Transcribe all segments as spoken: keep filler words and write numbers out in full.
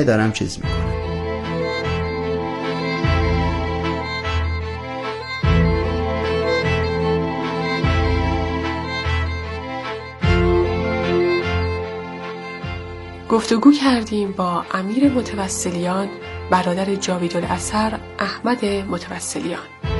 همه دارم چیز میکنم. گفتگو کردیم با امیر متوسلیان، برادر جاویدالاثر احمد متوسلیان.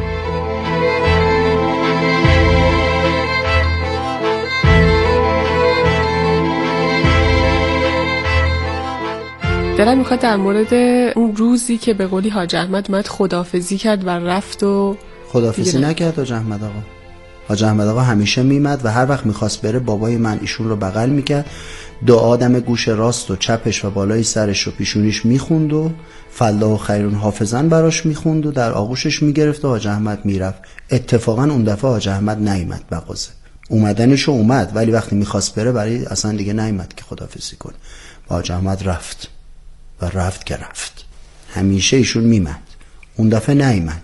دلم میخواد در مورد اون روزی که به قولی حاج احمد اومد خداحافظی کرد و رفت و خداحافظی نکرد حاج احمد آقا. حاج احمد آقا همیشه میمد و هر وقت میخواست بره بابای من ایشون رو بغل میکرد، دو آدم گوش راست و چپش و بالای سرش و پیشونیش میخوند و فالله خیرون حافظن براش میخوند و در آغوشش میگرفت و حاج احمد میرفت. اتفاقا اون دفعه حاج احمد نیامد مغازه، اومدنشو اومد ولی وقتی میخواست بره برای اصلا دیگه نیامد که خداحافظی کنه. حاج احمد رفت و رفت که رفت. همیشه ایشون میمد، اون دفعه نیامد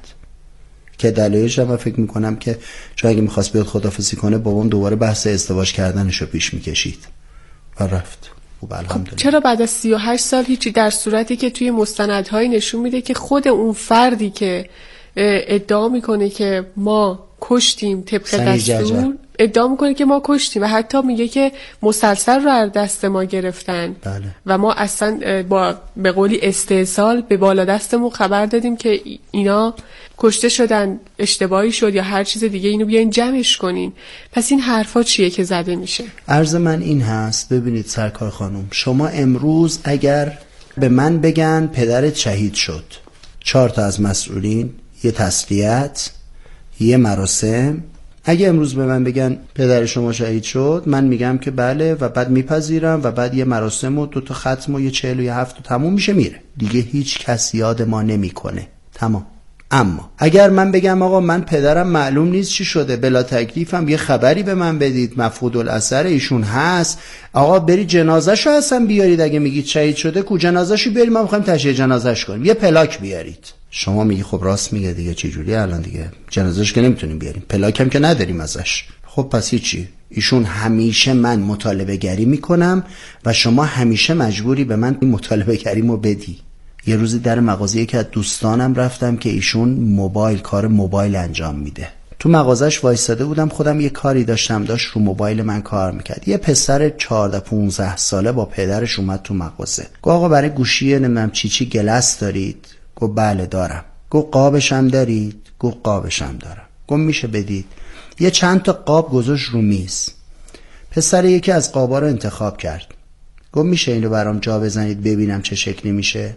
که دلیلش هم فکر میکنم که چون اگه میخواست بیاد خداحافظی کنه بابام دوباره بحث ازدواج کردنشو پیش میکشید و رفت. خب الحمدلله. چرا بعد از سی و هشت سال هیچی، در صورتی که توی مستندهایی نشون میده که خود اون فردی که ادعا میکنه که ما کشتیم طبق دستور، ادعا میکنه که ما کشتیم و حتی میگه که مسلسل رو از دست ما گرفتن. بله. و ما اصلا با به قولی استحصال به بالا دستمون خبر دادیم که اینا کشته شدن، اشتباهی شد یا هر چیز دیگه، اینو بیاین جمعش کنین. پس این حرفا چیه که زده میشه؟ عرض من این هست، ببینید سرکار خانم، شما امروز اگر به من بگن پدرت شهید شد، چهار تا از مسئولین، یه تسلیت، یه مراسم، اگه امروز به من بگن پدر شما شهید شد، من میگم که بله و بعد میپذیرم و بعد یه مراسم و دو تا ختم و یه چهل و یه هفت و تموم میشه میره دیگه، هیچ کس یاد ما نمیکنه، تمام. اما اگر من بگم آقا من پدرم معلوم نیست چی شده، بلا تکلیفم، یه خبری به من بدید، مفقود الاثر ایشون هست، آقا برید جنازه‌شو اصلا بیارید، اگه میگید شهید شده کو جنازه‌شو بیارید، ما میخوایم تشییع جنازه‌اش کنیم، یه پلاک بیارید. شما میگی خب راست میگه دیگه، چه جوری الان دیگه جنازه‌اش که نمیتونیم بیاریم، پلاک هم که نداریم ازش. خب پس چی؟ ایشون همیشه من مطالبه گری میکنم و شما همیشه مجبوری به من این مطالبه گریمو بدی. یه روزی در مغازه یکی از دوستانم رفتم که ایشون موبایل، کار موبایل انجام میده، تو مغازش وایساده بودم، خودم یه کاری داشتم، داشت رو موبایل من کار میکرد. یه پسر چهارده پانزده ساله با پدرش اومد تو مغازه، گفت آقا برای گوشی نمیدونم چی چی گلس دارید؟ گفت بله دارم. گفت قابش هم دارید؟ گفت قابش هم دارم. گفت میشه بدید؟ یه چند تا قاب گذاشت رو میز. پسر یکی از قابا رو انتخاب کرد، گفت میشه اینو برام جا بزنید ببینم چه شکلی میشه؟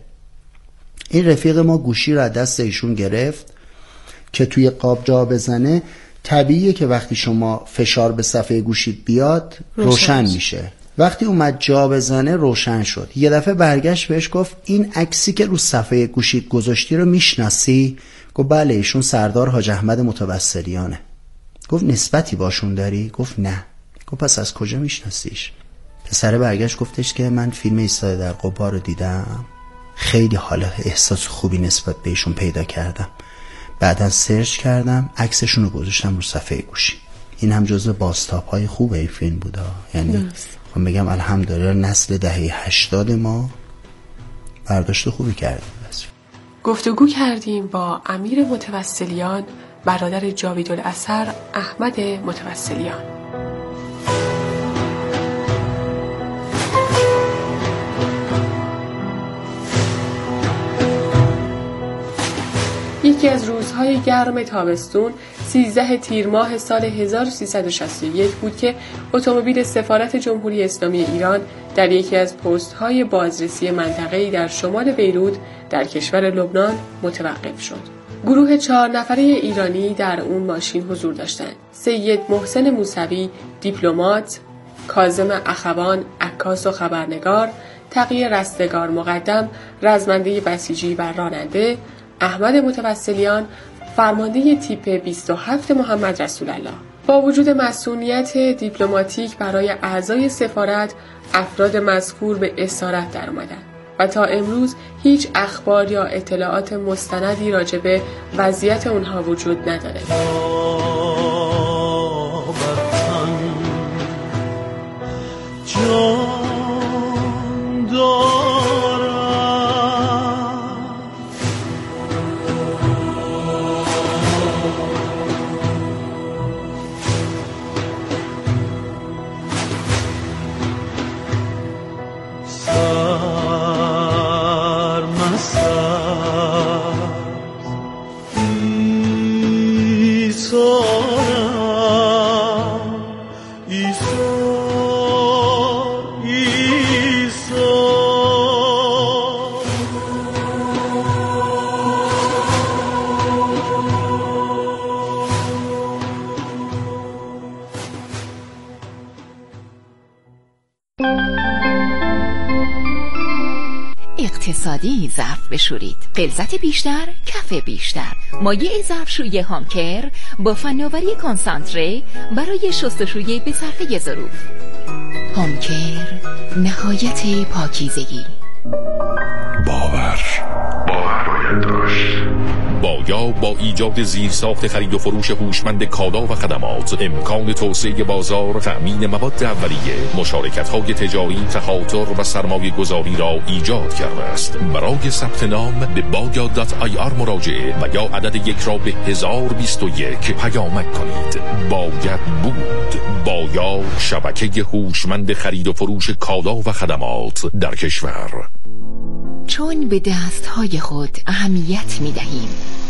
این رفیق ما گوشی رو از دست ایشون گرفت که توی قاب جا بزنه. طبیعیه که وقتی شما فشار به صفحه گوشیت بیاد روشن, روشن میشه. وقتی اومد جا بزنه روشن شد. یه دفعه برگشت بهش گفت این عکسی که رو صفحه گوشیت گذاشتی رو میشناسی؟ گفت بله ایشون سردار حاج احمد متوسلیانه. گفت نسبتی باشون داری؟ گفت نه. گفت پس از کجا میشناسیش؟ پسر برگشت گفتش که من فیلم ایستاده در قبا رو دیدم، خیلی حالا احساس خوبی نسبت بهشون پیدا کردم، بعدا سرچ کردم عکسشون رو گذاشتم رو صفحه گوشی. این هم جزو بازتاب های خوب این فیلم بوده. یعنی خب بگم الحمدلله نسل دهه هشتاد ما برداشت خوبی کرده. گفتگو کردیم با امیر متوسلیان، برادر جاویدالاثر احمد متوسلیان. یکی از روزهای گرم تابستون سیزده تیر ماه سال هزار و سیصد و شصت و یک بود که اتومبیل سفارت جمهوری اسلامی ایران در یکی از پست‌های بازرسی منطقه‌ای در شمال بیروت در کشور لبنان متوقف شد. گروه چهار نفره ایرانی در اون ماشین حضور داشتند. سید محسن موسوی، دیپلمات، کاظم اخوان، عکاس و خبرنگار، تقی رستگار مقدم، رزمنده بسیجی و راننده، احمد متوسلیان، فرمانده تیپ بیست و هفت محمد رسول الله. با وجود مسئولیت دیپلماتیک برای اعضای سفارت، افراد مذکور به اسارت در آمدند و تا امروز هیچ اخبار یا اطلاعات مستندی راجع به وضعیت اونها وجود نداره. جان دارم اقتصادی ظرف بشورید. غلظت بیشتر، کف بیشتر. مایع ظرفشویی هامکر با فناوری کنسانتره برای شستشوی به صرفه ظروف. هامکر، نهایت پاکیزگی. باور باور باید داشت. بایا با ایجاد زیرساخت خرید و فروش هوشمند کالا و خدمات، امکان توسعه بازار، تأمین مواد اولیه، مشارکت‌های تجاری، تخاطر و سرمایه گذاری را ایجاد کرده است. برای ثبت نام به بایا دات آی آر مراجعه و یا عدد یک را به هزار و بیست و یک پیامک کنید. باید بود. بایا، شبکه هوشمند خرید و فروش کالا و خدمات در کشور. چون به دستهای خود اهمیت می دهیم.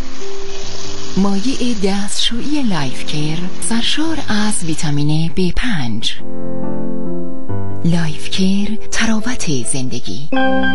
مایع دستشویی لایف کیر سرشار از ویتامین بی پنج. لایف کیر، تراوت زندگی.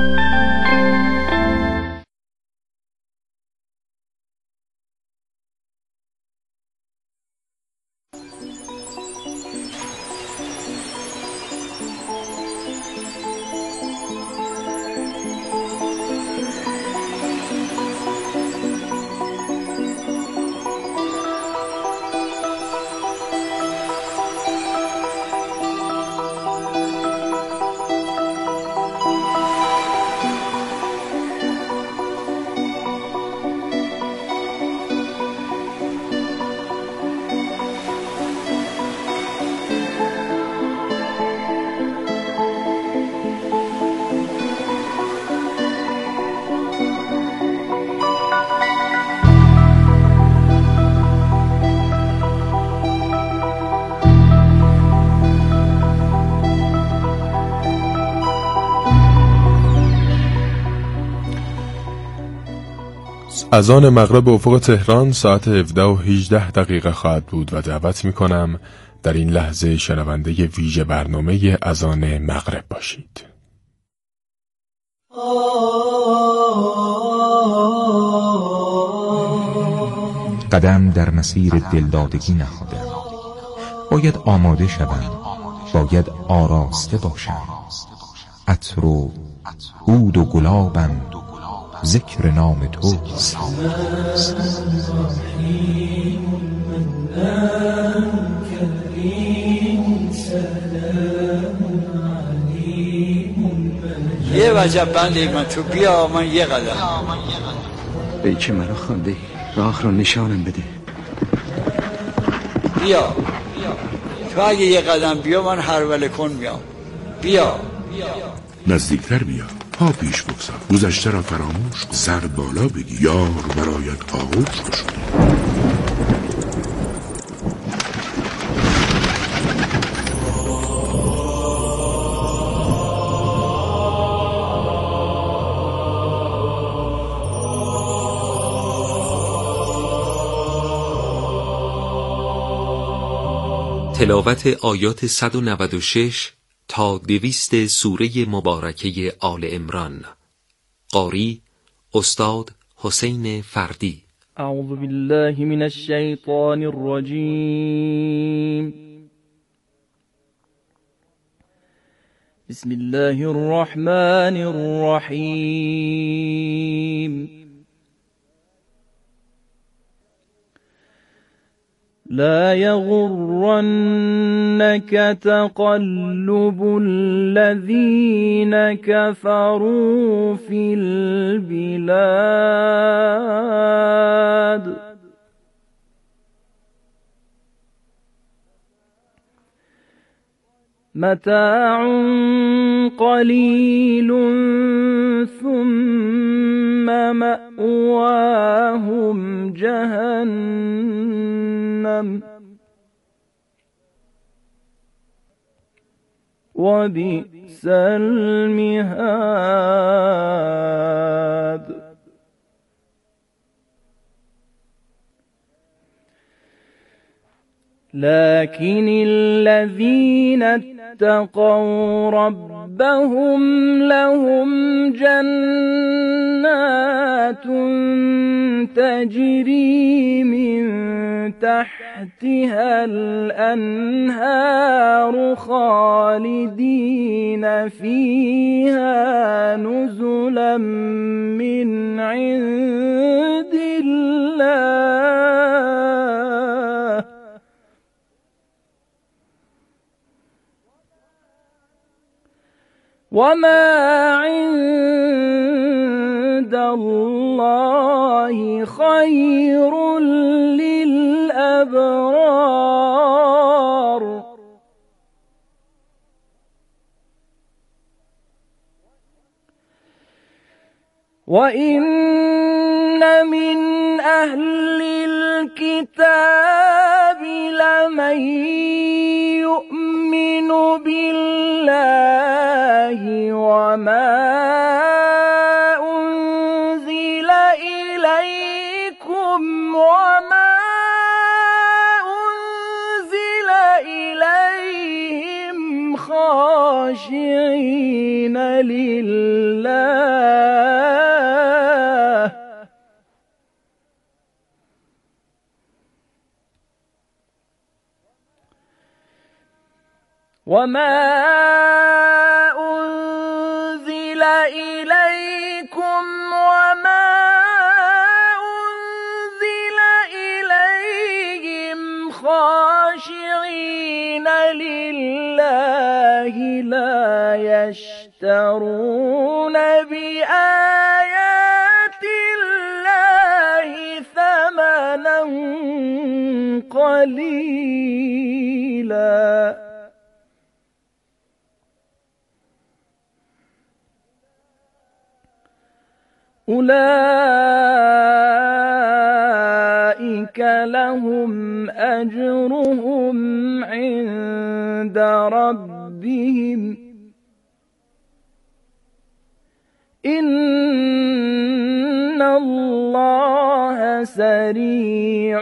اذان مغرب به افق تهران ساعت هفده و هجده دقیقه خواهد بود و دعوت می کنم در این لحظه شنونده ویژه برنامه اذان مغرب باشید. قدم در مسیر دلدادگی نهادم. باید آماده شوم، باید آراسته باشم. عطر و عود و گلابم، ذکر نام تو. یه وجب بندی من تو بیا، من یه قدم. ای که مرا خوانده راه رو نشانم بده. بیا تو اگه یه قدم بیا من هر وله کن میام. بیا نزدیکتر بیا، پا پیش بگذار، گذشته را فراموش کن، سر بالا بگی، یار برایت آغوش شد. تلاوت آیات صد و نود و شش تا دویست سوره مبارکه آل عمران. قاری استاد حسین فردی. اعوذ بالله من الشیطان الرجیم. بسم الله الرحمن الرحیم. لا يغرنك تقلب الذين كفروا في البلاد متاع قليل ثم مأواهم جهنم وبئس المهاد. لكن الذين اتقوا ربهم لهم جنات تجري من تحت تحتها الأنهار خالدين فيها نزلا من عند الله وما عند الله خير للأبرار وإن من أهل الكتاب لمن يؤمن بالله وما أنزل إليكم وما أنزل إليهم خاشعين لله وما أنزل إليكم وما أنزل إليهم خاشعين لله لا يشترون بآيات الله ثمنا قليلا أولئك لهم أجرهم عند ربهم إن الله سريع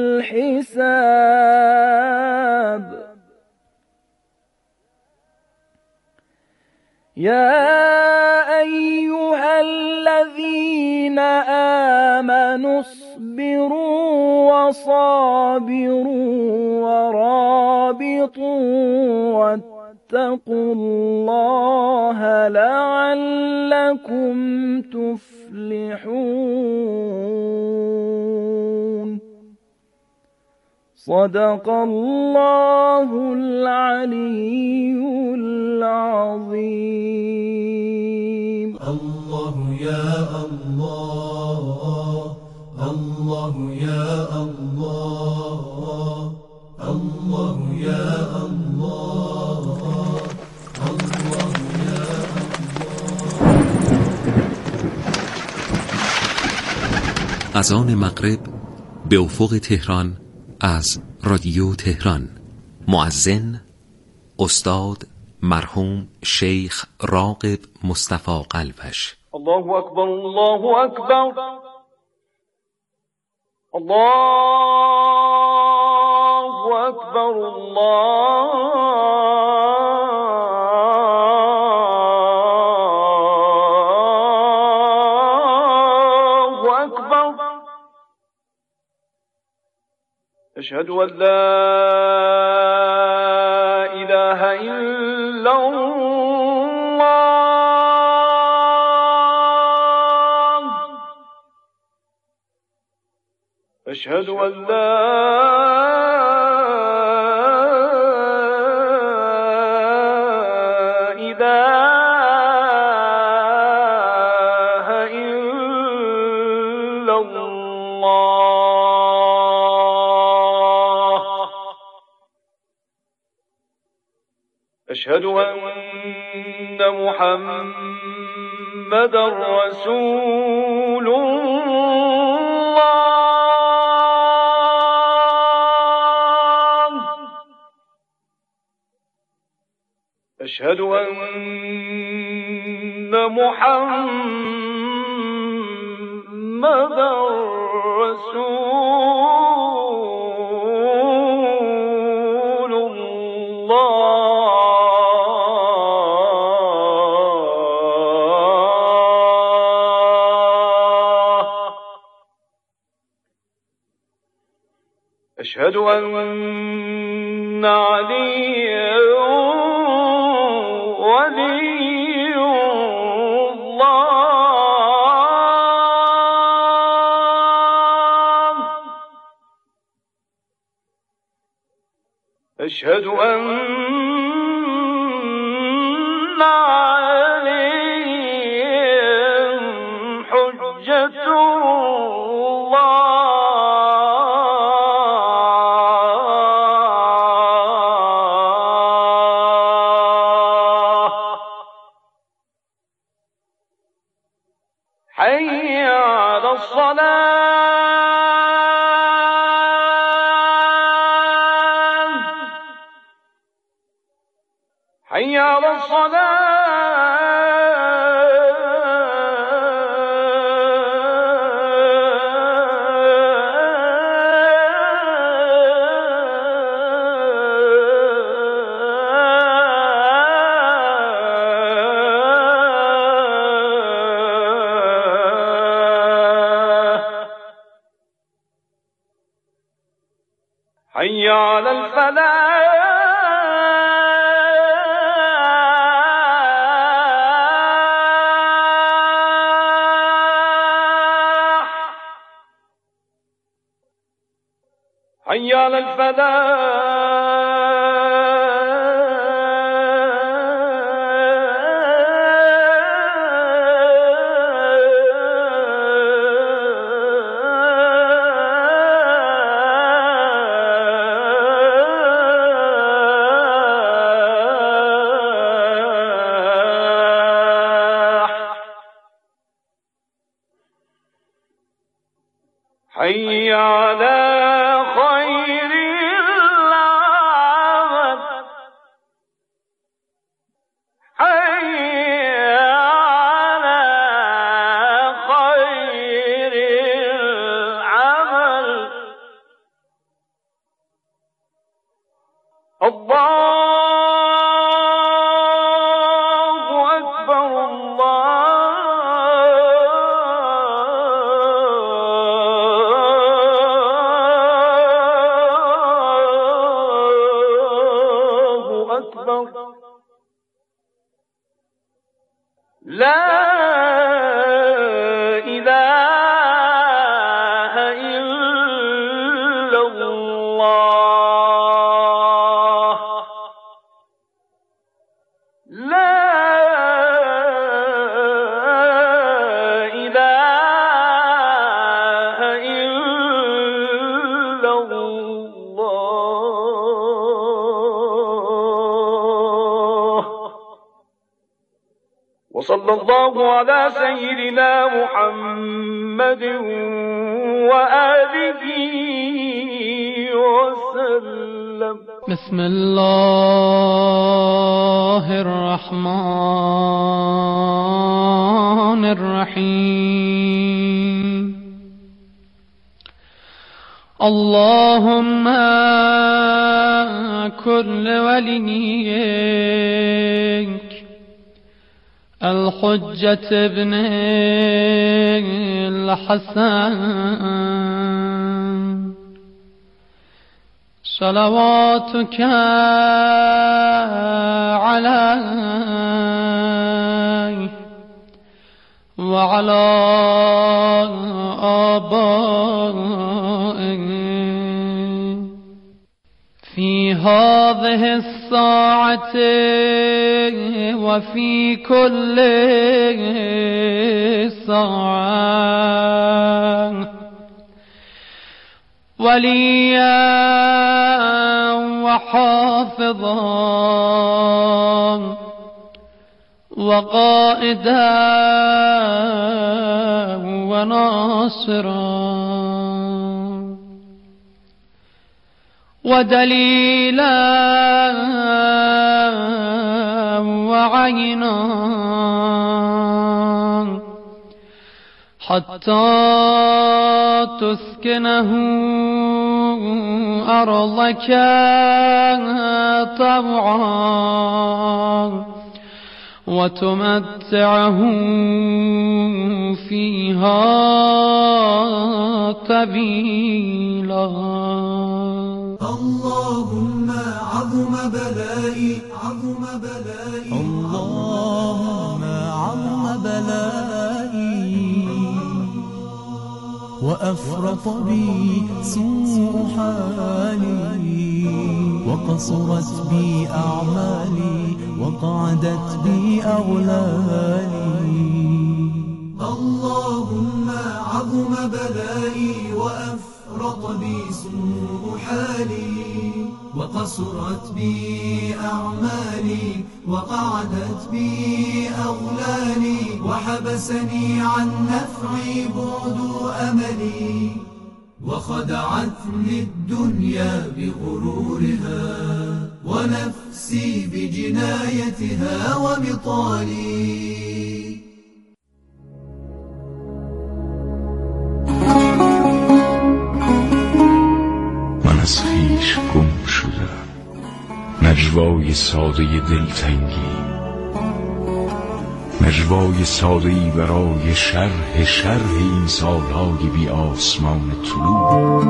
الحساب يا أيها الذين آمنوا اصبروا وصابروا ورابطوا واتقوا الله لعلكم تفلحون صدق الله العلي العظيم. الله يا الله الله يا الله الله يا الله الله يا الله. اذان مغرب به افق تهران از رادیو تهران. مؤذن استاد مرحوم شیخ راغب مصطفی قلبش. الله اکبر الله اکبر الله اکبر الله اکبر. اشهد ان لا اله الا الله اشهد ان لا اله الا الله أشهد أن محمدا رسول الله أشهد أن محمدا رسول الله أشهد أن عليا ولي الله. أشهد أن عليهم حجة حي على الصلاة حي على حي على الفلاح حي على حي على خير العمل حي على خير العمل. الله أكبر الله أكبر لا إله إلا الله لا إله إلا الله. وصلى الله على سيدنا محمد وآله وسلم. بسم الله الرحمن الرحيم. اللهم كل وليك الحجة ابن الحسن صلواتك عليه وعلى آبائه في هذه الساعة وفي كل ساعة وليا وحافظا وقائدا وناصرا ودليلا وعينا حتى تسكنه أرضك طوعا وتمتعه فيها طويلا. اللهم عظم بلائي عظم بلائي اللهم عظم بلائي وأفرط بي سوء حالي وقصرت بي أعمالي وقعدت بي أغلالي اللهم عظم بلائي وأفرط بي سوء حالي وقصرت بي أعمالي وقعدت بي أغلالي وحبسني عن نفعي بعد أملي وخدعتني الدنيا بغرورها ونفسي بجنايتها وبطالي من از خویش گم شدم، نجوای ساده دلتنگی، نجوای ساده ای برای شرح شرح این سالهای بی آسمان طلوع.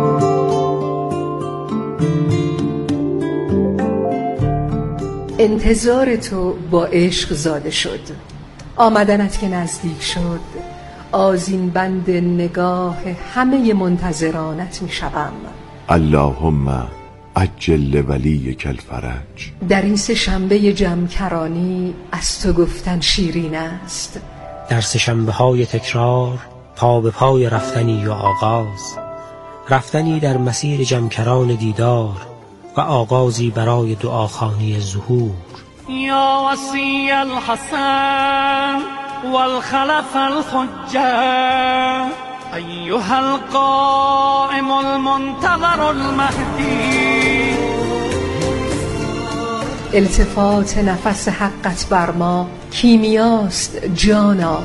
انتظار تو با عشق زاده شد، آمدنت که نزدیک شد آذین بند نگاه همه منتظرانت می شوم. اللهم عجل ولیک الفرج. در این سه شنبه جمکرانی از تو گفتن شیرین است. در سه شنبه های تکرار پا به پای رفتنی و آغاز، رفتنی در مسیر جمکران دیدار و آغازی برای دعاخوانی ظهور. یا وصی الحسن والخلف الحجه ایها القائم المنتظر المهدی. التفات نفس حقت بر ما کیمیاست جانا.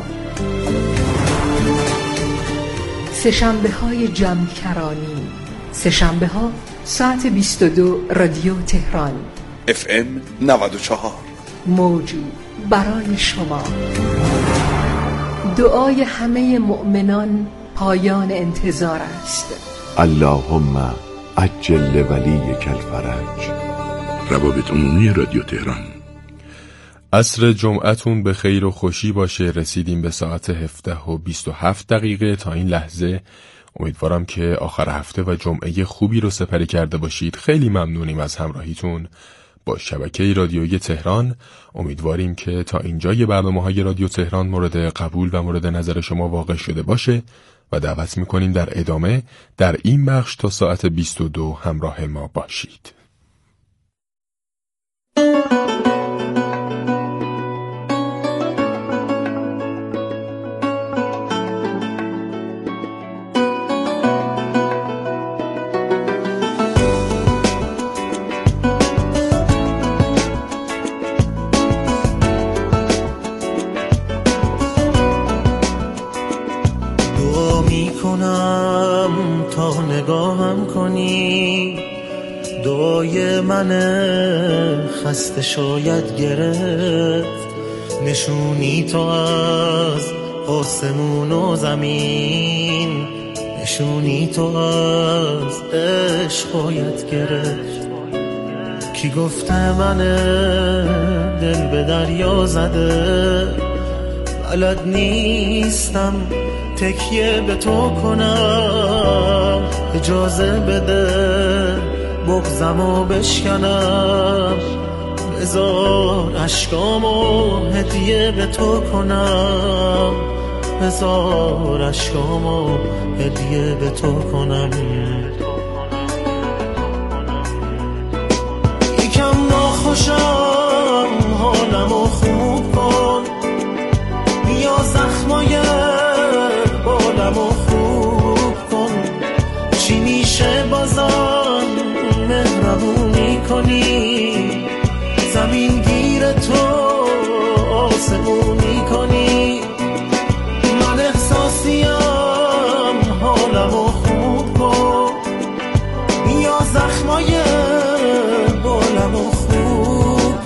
سه شنبه های جمکرانی، سه شنبه ها ساعت بیست و دو رادیو تهران اف ام نود و چهار موجی برای شما. دعای همه مؤمنان پایان انتظار است. اللهم عجل ولیک الفرج. روابط عمومی رادیو تهران. عصر جمعتون به خیر و خوشی باشه. رسیدیم به ساعت هفده و بیست و هفت دقیقه. تا این لحظه امیدوارم که آخر هفته و جمعه خوبی رو سپری کرده باشید. خیلی ممنونیم از همراهیتون با شبکه رادیویی تهران. امیدواریم که تا اینجای برنامه‌های رادیو تهران مورد قبول و مورد نظر شما واقع شده باشه و دعوت می‌کنیم در ادامه در این بخش تا ساعت بیست و دو همراه ما باشید. دعای من خسته شاید گرفت، نشونی تو از آسمون و زمین، نشونی تو از عشق باید گرفت. کی گفته من دل به دریا زده، بلد نیستم تکیه به تو کنم، اجازه بده بغضمو بشکنم، بذار اشکامو هدیه به تو کنم، بذار اشکامو هدیه به تو کنم. یکم ناخوشم حالمو خوب کن، بیا زخمای بالمو خوب کن، چی میشه بازم مهربونی کنی، زمین گیر تو آسمونی کنی، من احساسیم حالمو خوب کن، بیا زخمای بالمو خوب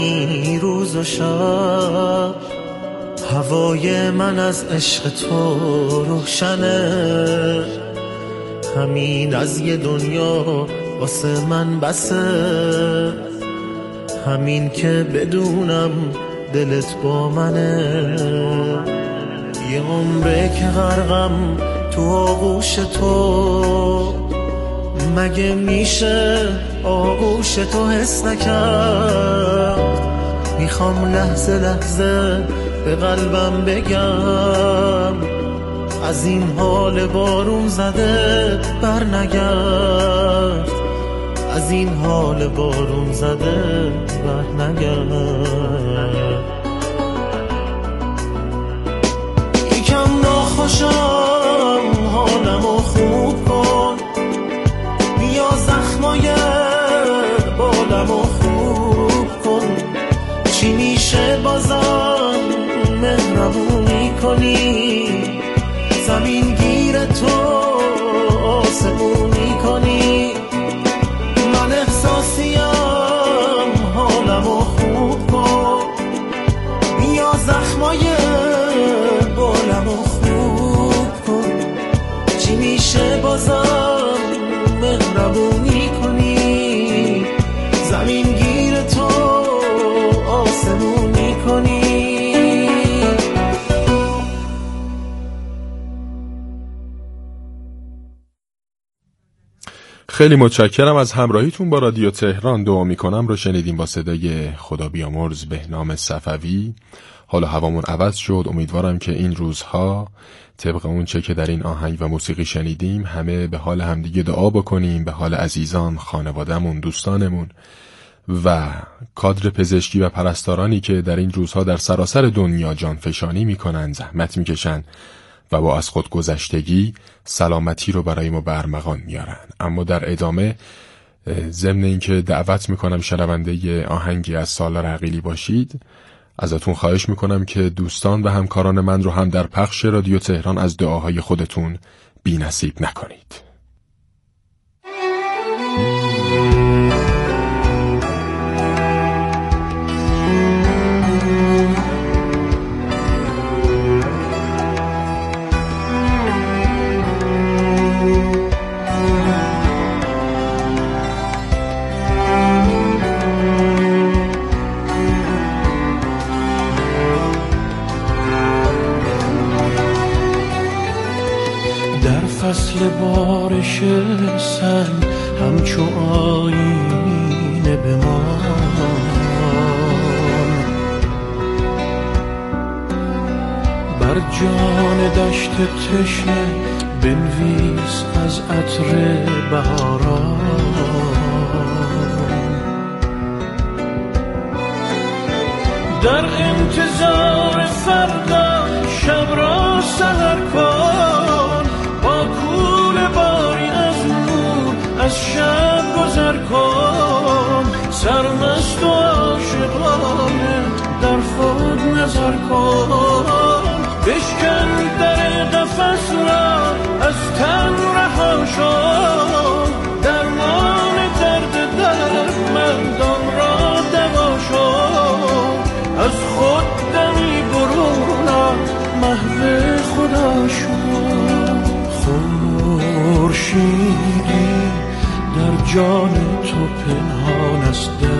منی روز و شب، هوای من از عشق تو روشنه، همین از یه دنیا واسه من بسه، همین که بدونم دلت با منه، یه عمره که غرقم تو آغوش تو، مگه میشه آغوش تو حس نکرد، میخوام لحظه لحظه به قلبم بگم، از این حال بارون زده بر نگرد، از این حال بارون زده بر نگرد. یکم ناخوشم حالمو خوب کن، بیا زخمای بالمو خوب کن، چی میشه بازم مهربونی کنی، زمین گیر تو آسمونی کنی، من احساسیم حالمو خوب کن، بیا زخمای بالمو خوب کن، چی میشه بازم مهربونی کنی، زمین گیر تو آسمونی کنی. خیلی متشکرم از همراهیتون با رادیو تهران. دعا میکنم رو شنیدیم با صدای خدا بیامرز بهنام صفوی. حالا هوامون عوض شد، امیدوارم که این روزها طبق اون چه که در این آهنگ و موسیقی شنیدیم همه به حال همدیگه دعا بکنیم، به حال عزیزان، خانوادهمون، دوستانمون و کادر پزشکی و پرستارانی که در این روزها در سراسر دنیا جانفشانی میکنن، زحمت میکشن و با از خود گذشتگی سلامتی رو برای ما به ارمغان میارن. اما در ادامه ضمن اینکه دعوت میکنم شنونده آهنگی از سالار عقیلی باشید، ازتون خواهش میکنم که دوستان و همکاران من رو هم در پخش رادیو تهران از دعاهای خودتون بی نصیب نکنید. فصل بارش سنگ همچو آینه بمان، بر جان دشت تشنه بنویس از عطر بهاران، در انتظار فردا شب را سحر کن، با کول باری از نور از شب گذر کن، سرمست و عاشقانه در خود نظر کن، بشکن در قفس را از تن رها شو، درمان درد دردمندان را دوا شو، از خود دمی برون محو خدا شو، خورشیدی در جان تو پنهان است.